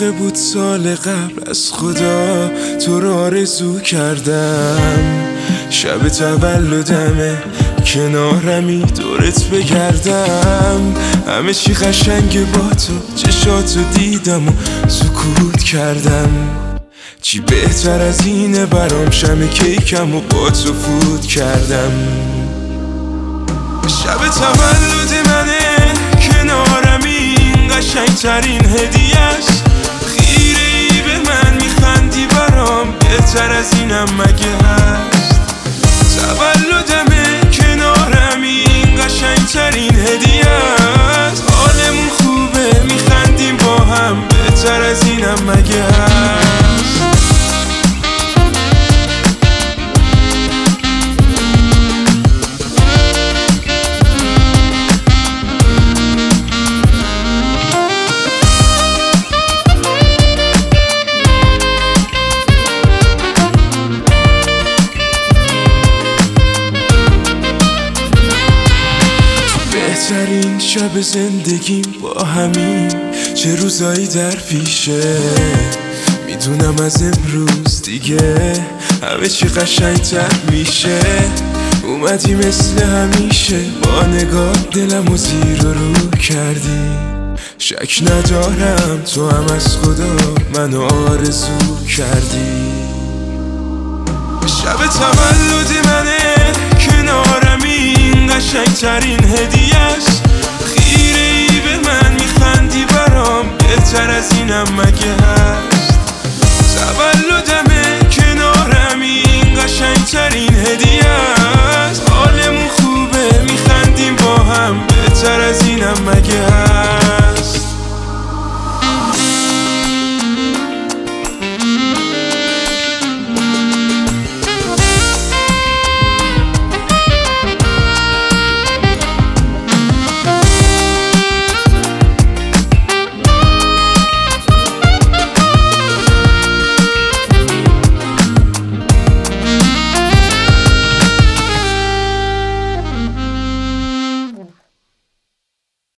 موقع بود سال قبل از خدا تو رو آرزو کردم. شب تولدمه کنارمی دورت بگردم. همه چی قشنگه با تو، چشاتو دیدم و سکوت کردم. چی بهتر از اینه برام، شم کیکم و با تو فوت کردم. شب تولد منه کنارمی، قشنگترین هدیه‌ست. خیره ای به من میخندی برام، بهتر از اینم مگه هست؟ تولدمه کنارمی، قشنگترین هدیه‌ست. حالمون خوبه میخندیم با هم، بهتر از اینم مگه هست؟ بهترین شب زندگیم با همین، چه روزایی در پیشه. میدونم از امروز دیگه همه چی قشنگتر میشه. اومدی مثل همیشه، با نگاه دلمو زیر و رو کردی. شک ندارم تو هم از خدا منو آرزو کردی. شب تولد منه کنارمی، قشنگترین هدیه‌ست. خیره ای به من میخندی برام، بهتر از اینم مگه هست؟ تولدمه کنارمی، قشنگترین هدیه‌ست. حالمون خوبه میخندیم با هم، بهتر از اینم مگه هست؟